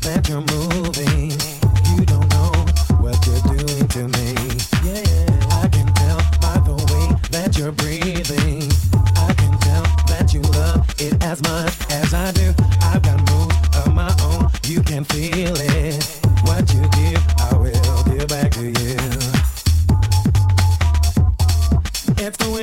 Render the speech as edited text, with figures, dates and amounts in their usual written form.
that you're moving. You don't know what you're doing to me. Yeah, I can tell by the way that you're breathing. I can tell that you love it as much as I do. I've got moves of my own, you can feel it. What you give, I will give back to you. It's the way